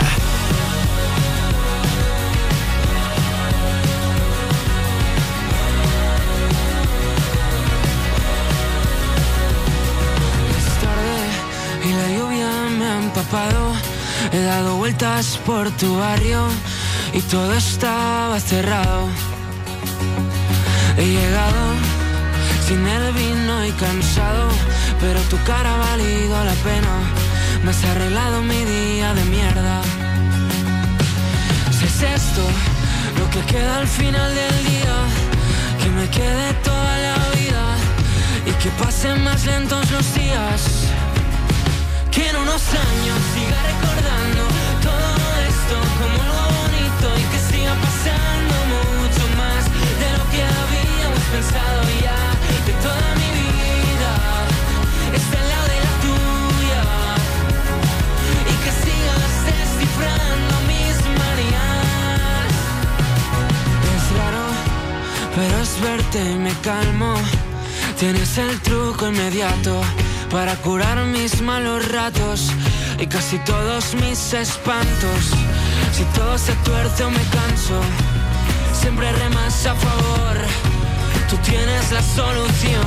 Es tarde y la lluvia me ha empapado. He dado vueltas por tu barrio y todo estaba cerrado. He llegado sin el vino y cansado, pero tu cara ha valido la pena. Me has arreglado mi día de mierda. Si es esto lo que queda al final del día, que me quede toda la vida y que pasen más lentos los días. Que en unos años siga recordando todo esto como algo bonito y que siga pasando mucho más de lo que habíamos pensado ya. De toda mi vida está al lado de la tuya y que sigas descifrando mis manías. Es raro, pero es verte y me calmo. Tienes el truco inmediato para curar mis malos ratos y casi todos mis espantos. Si todo se tuerce o me canso, siempre remas a favor. Tú tienes la solución.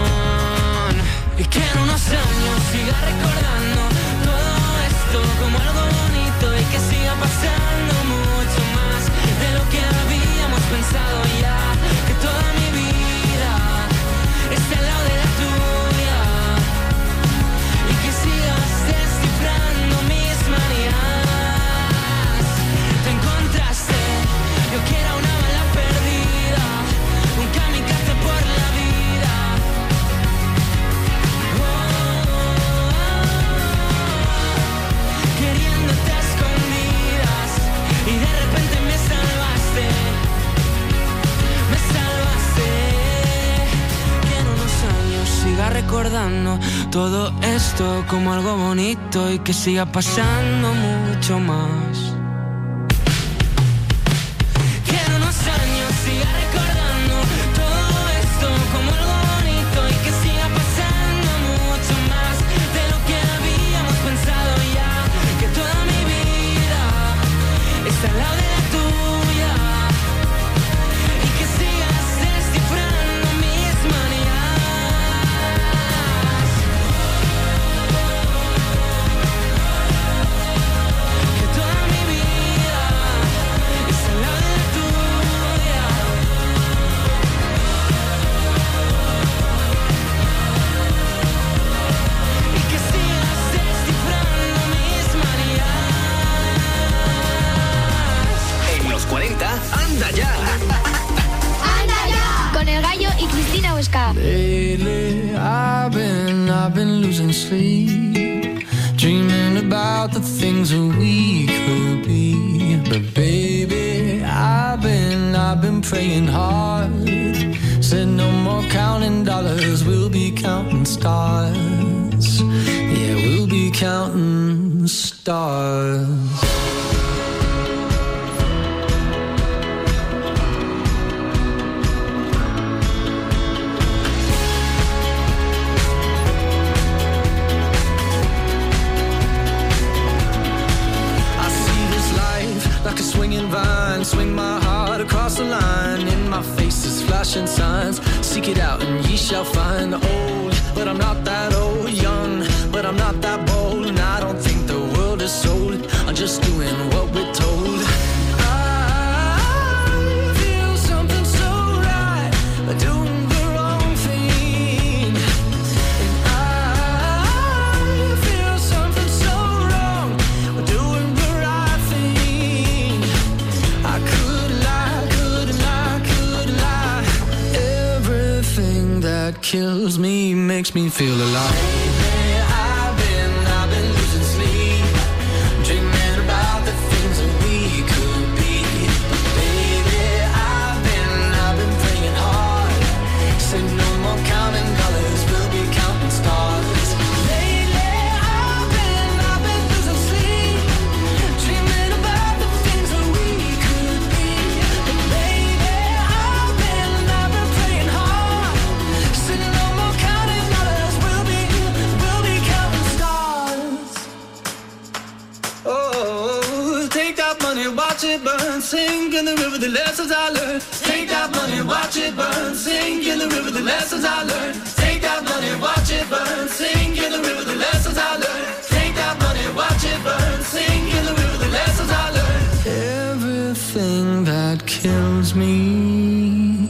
Y que en unos años siga recordando todo esto como algo bonito y que siga pasando mucho más de lo que habíamos pensado ya. Que toda mi vida esté al lado de la tuya y que sigas descifrando mis manías. Te encontraste, yo que era una bala perdida, un kamikaze por la vida. Oh, oh, oh. todo esto como algo bonito y que siga pasando mucho más. Que en unos años siga recordando todo esto como algo bonito y que siga pasando mucho más de lo que habíamos pensado ya. Que toda mi vida está al lado de la tuya y que sigas descifrando mis manías. Que toda mi vida está al lado de la tuya. Y que sigas descifrando mis manías.
En los cuarenta, anda ya.
¡Anda ya! Con el gallo y Cristina Huesca.
Lately, I've been, I've been losing sleep, dreaming about the things that we could be. But baby, I've been, I've been praying hard. Said no more counting dollars, we'll be counting stars. Yeah, we'll be counting stars. I see this life like a swinging vine. Swing my heart across the line. In my face is flashing signs. Seek it out and ye shall find. Old, but I'm not that old. Young, but I'm not that bold. And I don't think the world is sold. I'm just doing what we're told. I feel something so right, doing the wrong thing. And I feel something so wrong, doing the right thing. I could lie, could lie, could lie. Everything that kills me makes me feel alive. I've been, I've been losing sleep, dreaming about the things that we could be. But baby, I've been, I've been praying hard. Say no more counting dollars, we'll be counting stars. Lately, I've been, I've been losing sleep, dreaming about the things that we could be. But baby, I've been, I've been praying hard. Say no more counting dollars, we'll be, we'll be counting stars. Oh, take that money, watch it burn, sink in the river, the lessons I learned. Take that money, watch it burn, sink in the river, the lessons I learned. Take that money, watch it burn, sink in the river, the lessons I learned. Take that money, watch it burn, sink in the river, the lessons I learned. Everything that kills me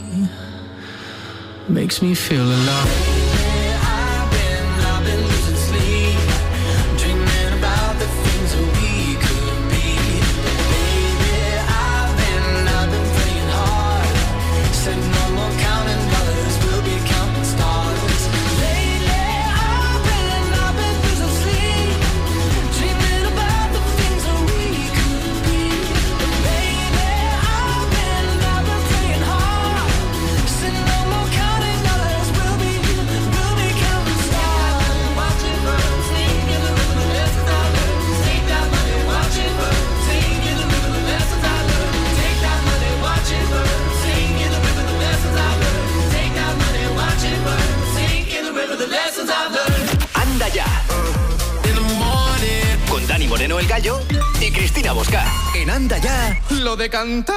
makes me feel alive. I've been, I've been losing sleep, dreaming about the things that we could be. Baby, I've been, I've been praying hard. Said no more counting dollars, we'll be counting stars. Lately, I've been, I've been losing sleep, dreaming about the things that we could be. Baby, I've been, I've been praying hard. Said no more counting dollars, we'll be, we'll be counting stars. Watch it burn, sing in the river, the lessons I learned. Take that money, watch it burn, sing in the river, the lessons I learned. Take that money, watch it burn, sing in the river, the lessons I learned. Take that money, watch it burn, sing in the river, the lessons I learned.
Anda ya.
In the morning.
Con Dani Moreno el Gallo y Cristina Bosca. En Anda ya.
Lo de cantar.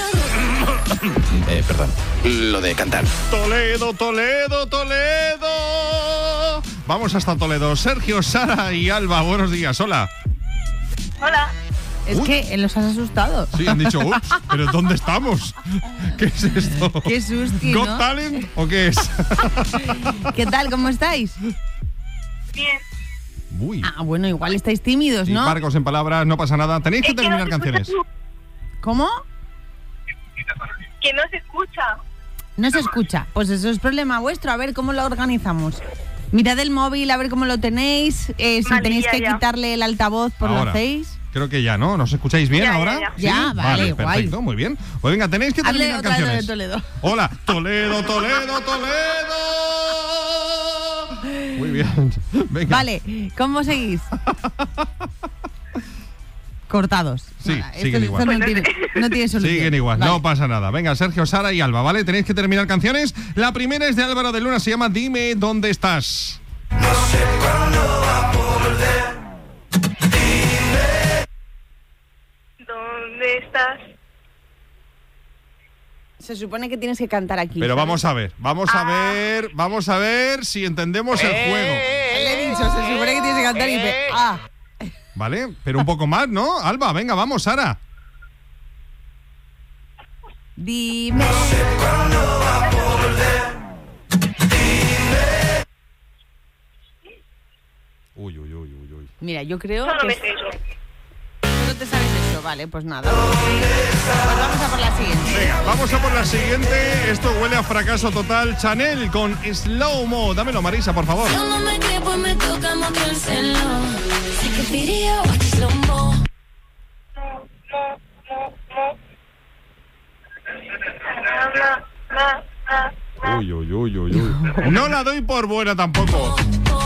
Eh, perdón. Lo de cantar.
Toledo, Toledo, Toledo. Vamos hasta Toledo. Sergio, Sara y Alba, buenos días. Hola.
Hola.
Es
Uy.
que los has asustado.
Sí, han dicho, ups, pero ¿dónde estamos? ¿Qué es esto?
Qué susti,
¿Got
¿no?
Talent o qué es?
¿Qué tal? ¿Cómo estáis?
Bien.
Uy.
Ah, bueno, igual estáis tímidos,
Y
¿no?
barcos en palabras, no pasa nada. Tenéis que
Es que
terminar
no se
canciones.
escucha
¿Cómo?
Que no se escucha.
No se escucha. Pues eso es problema vuestro. A ver cómo lo organizamos. Mirad el móvil, a ver cómo lo tenéis. Eh, si
Vale,
tenéis
ya,
que
ya.
quitarle el altavoz, pues lo
Ahora.
hacéis.
Creo que ya, ¿no? ¿Nos escucháis bien
Ya, ya,
ahora?
ya.
¿Sí?
Ya, vale, guay.
perfecto, muy bien. Pues venga, tenéis que
Hazle
terminar
otra vez lo de
canciones.
Toledo.
Hola, Toledo, Toledo, Toledo. Muy bien. Venga.
Vale, ¿cómo seguís? Cortados.
Sí,
Nada,
siguen
esto,
igual.
esto no, tiene, no tiene solución.
Siguen igual,
Vale.
no pasa nada. Venga, Sergio, Sara y Alba, ¿vale? Tenéis que terminar canciones. La primera es de Álvaro de Luna, se llama Dime dónde estás.
No sé cuándo va a volver. Dime
¿Dónde estás?
Se supone que tienes que cantar aquí.
Pero
¿sabes?
vamos a ver, vamos a ver, vamos a ver si entendemos el juego.
Le he dicho, se supone que tienes que cantar y dice, ah.
¿Vale? Pero un poco más, ¿no? Alba, venga, vamos, Sara.
Dime.
No sé cuándo va a volver. Dime.
Uy, uy, uy, uy, uy.
Mira, yo creo
Solo
que...
me sé eso.
No te sabes eso, vale, pues nada. Pues vamos a por la siguiente.
Venga, vamos a por la siguiente. Esto huele a fracaso total. Chanel con Slow Mo. Dámelo, Marisa, por favor.
Yo no me creo, pues me toca mostrárselo. Sé que pidió a slow mo.
Uy, uy, uy, uy, uy. No la doy por buena tampoco.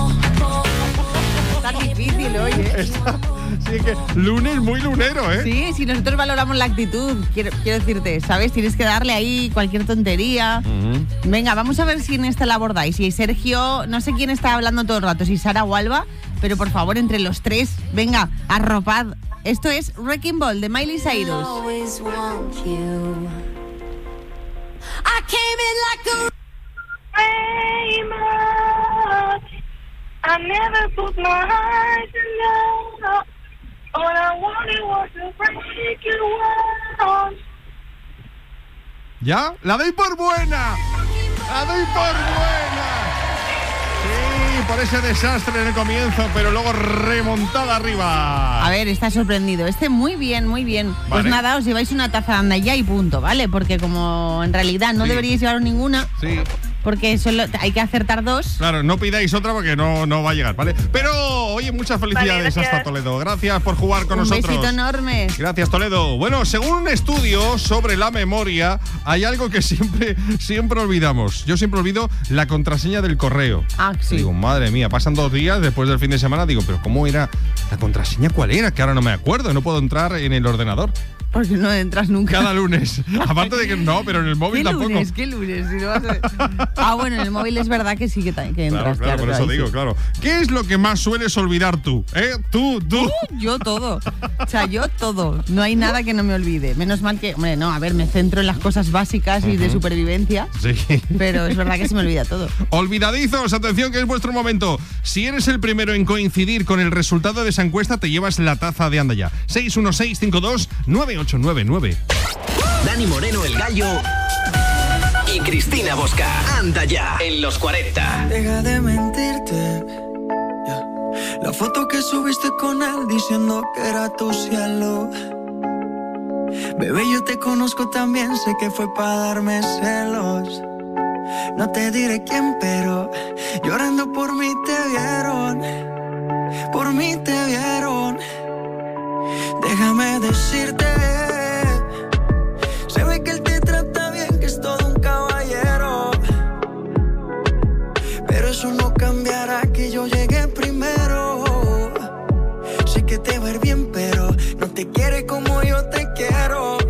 Está difícil hoy, ¿eh?
Está- sí, que lunes muy lunero, ¿eh?
Sí, si nosotros valoramos la actitud, quiero, quiero decirte, ¿sabes? Tienes que darle ahí cualquier tontería.
Ujú.
Venga, vamos a ver si en esta la abordáis. Si Sergio, no sé quién está hablando todo el rato, si Sara o Alba, pero por favor, entre los tres, venga, arropad. Esto es Wrecking Ball de Miley Cyrus.
Always want you. I came in like a rainbow. I never put my eyes in love. All I wanted was to break your walls.
¿Ya? ¡La doy por buena! ¡La doy por buena! Sí, por ese desastre en el comienzo, pero luego remontada arriba.
A ver, está sorprendido. Este muy bien, muy bien. Pues
Vale.
nada, os lleváis una taza de Andaya y punto, ¿vale? Porque como en realidad no
Sí.
deberíais llevar ninguna,
Sí,
porque solo hay que acertar dos.
claro, no pidáis otra porque no, no va a llegar, ¿vale? Pero, oye, muchas felicidades
Vale, gracias.
hasta Toledo. Gracias por jugar con
Un
nosotros.
besito enorme.
Gracias, Toledo. Bueno, según un estudio sobre la memoria, hay algo que siempre, siempre olvidamos. Yo siempre olvido la contraseña del correo.
Ah, sí.
Digo, madre mía, pasan dos días después del fin de semana, digo, pero ¿cómo era la contraseña? ¿Cuál era? Que ahora no me acuerdo, no puedo entrar en el ordenador.
Porque no entras nunca.
Cada lunes. Aparte de que no, pero en el móvil
¿Qué
tampoco.
lunes? ¿Qué lunes? Si no vas a- Ah, bueno, en el móvil es verdad que sí que, ta- que
Claro,
entras.
claro, por eso
ahí
digo,
sí.
claro. ¿Qué es lo que más sueles olvidar tú? ¿Eh? Tú, tú.
Uh, yo todo. O sea, yo todo. No hay nada que no me olvide. Menos mal que, hombre, no, a ver, me centro en las cosas básicas y de supervivencia,
Sí.
pero es verdad que se me olvida todo.
Olvidadizos, atención que es vuestro momento. Si eres el primero en coincidir con el resultado de esa encuesta, te llevas la taza de Andaya. seis uno seis cinco dos nueve ocho nueve nueve.
Dani Moreno, el gallo. Y Cristina Bosca. Anda ya en los cuarenta.
Deja de mentirte. Ya. La foto que subiste con él diciendo que era tu cielo. Bebé, yo te conozco también, sé que fue para darme celos. No te diré quién, pero llorando por mí te vieron. Por mí te vieron. Déjame decirte, se ve que él te trata bien, que es todo un caballero. Pero eso no cambiará que yo llegué primero. Sé que te va a ir bien, pero no te quiere como yo te quiero.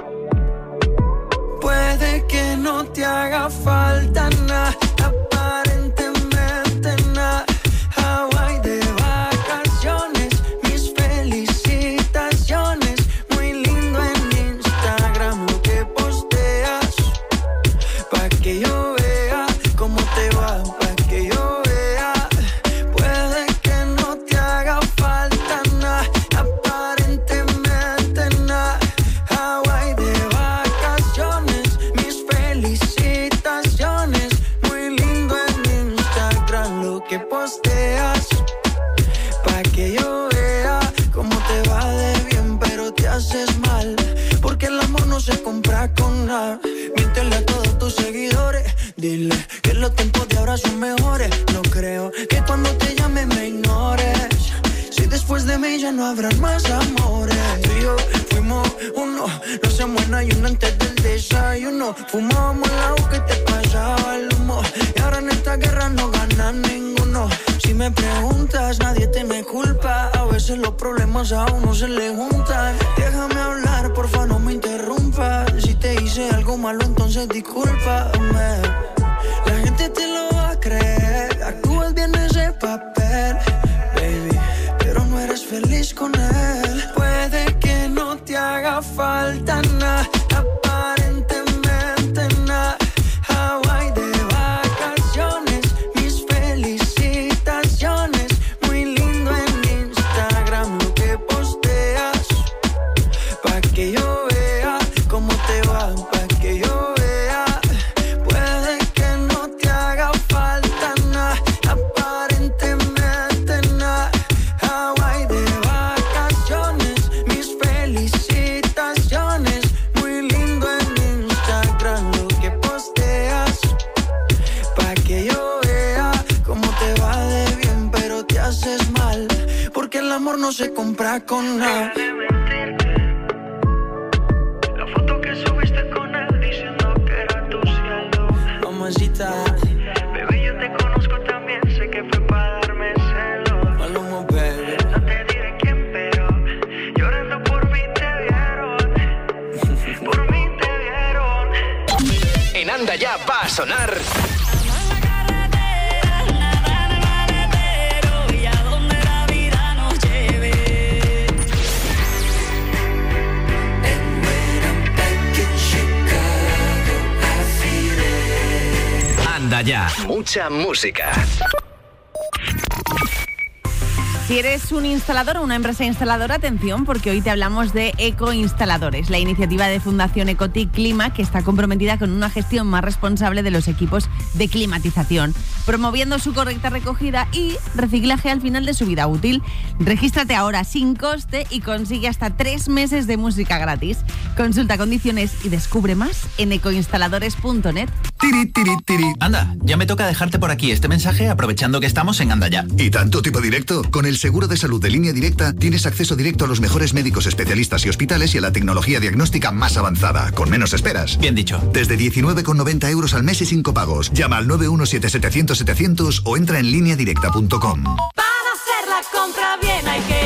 Puede que no te haga falta nada, aparentemente nada. Hawaii de vacaciones, mis felicitaciones. Muy lindo en Instagram lo que posteas, pa' que yo vea cómo te va, pa' que yo vea. Puede que no te haga falta nada, aparentemente nada. Hawaii de vacaciones, mis felicitaciones. Muy lindo en Instagram lo que posteas, pa' que yo vea cómo te va de bien, pero te haces mal, porque el amor no se compra con nada. Miéntele a todos tus seguidores, dile que los tiempos de ahora son mejores. No creo que cuando te llame me ignores, si después de mí ya no habrán más amores. Tú y yo fuimos uno, no se muera y uno antes del desayuno. Fumábamos el agua que te pasaba el humo, y ahora en esta guerra no gana ninguno. no. Si me preguntas, nadie tiene culpa. A veces los problemas a uno se le juntan. Déjame hablar, porfa, no me interrumpas. Si te hice algo malo, entonces discúlpame. La gente te lo va a creer. Actúas bien ese papel, baby, pero no eres feliz con él. Puede que no te haga falta nada, aparentemente nada. Hawaii de vacaciones, mis felicitaciones. Muy lindo en Instagram lo que posteas, pa' que yo vea cómo te va, pa' que yo vea. Puede que no te haga falta nada, aparentemente nada. Hawaii de vacaciones, mis felicitaciones. Muy lindo en Instagram lo que posteas, pa' que yo vea cómo te va de bien, pero te haces mal, porque el amor no se compra con nada. La foto que subiste con él diciendo que era tu cielo. Mamacita, bebé, yo te conozco también, sé que fue para darme celos. Maluma, baby. No te diré quién, pero llorando por mí te vieron. Por mí te vieron.
En Anda Ya va a sonar. Anda Ya. Mucha música.
Si eres un instalador o una empresa instaladora, atención, porque hoy te hablamos de Ecoinstaladores, la iniciativa de Fundación Ecotic Clima, que está comprometida con una gestión más responsable de los equipos de climatización, promoviendo su correcta recogida y reciclaje al final de su vida útil. Regístrate ahora sin coste y consigue hasta tres meses de música gratis. Consulta condiciones y descubre más en ecoinstaladores punto net.
Tiri, tiri, tiri. Anda, ya me toca dejarte por aquí este mensaje aprovechando que estamos en Anda Ya.
¿Y tanto tipo directo? Con el seguro de salud de Línea Directa tienes acceso directo a los mejores médicos especialistas y hospitales y a la tecnología diagnóstica más avanzada, con menos esperas.
Bien dicho.
Desde diecinueve con noventa euros al mes y sin copagos. Llama al nueve uno siete setecientos setecientos o entra en línea directa punto com.
Para hacer la compra bien hay que